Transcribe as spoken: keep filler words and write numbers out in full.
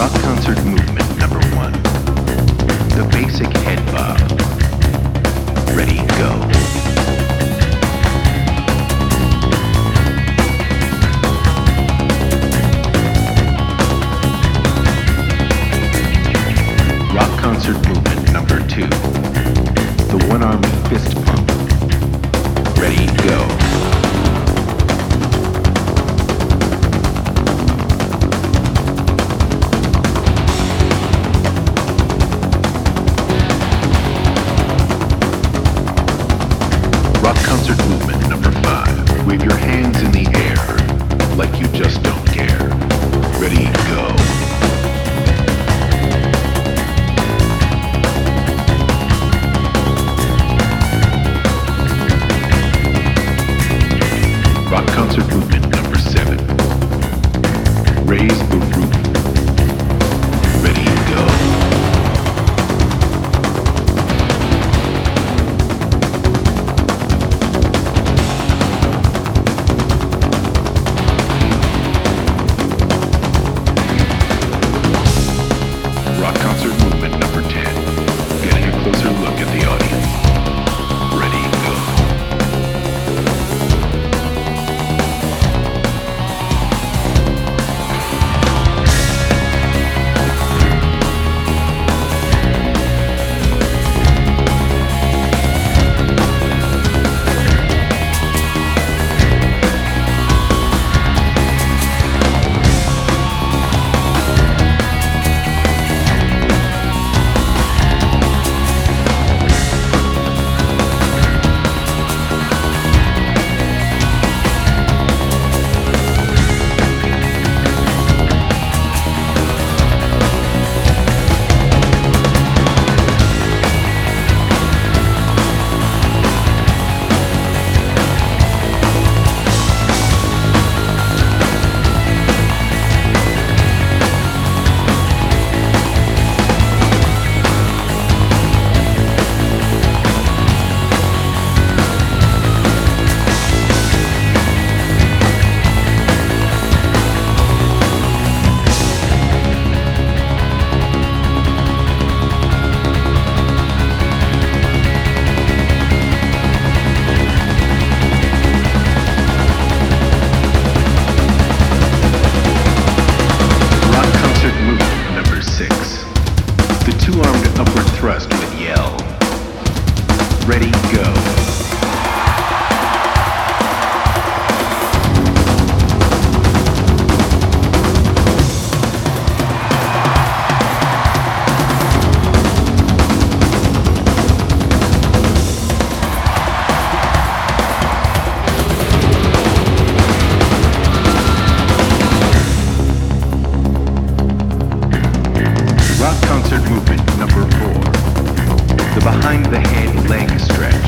Rock concert movement number one. The basic head bob. Ready, go. Rock concert movement number two. The one-armed fist pump. Ready, go. Rock concert movement number five. Wave your hands in the air like you just don't care. Ready, go. Rock concert movement number seven. Raise the roof. Ready, go. Rock concert movement number ten. Getting a closer look at the audience. Ready, go. The two-armed upward thrust with yell. Ready, go. Rock concert movement number four. The behind the head leg stretch.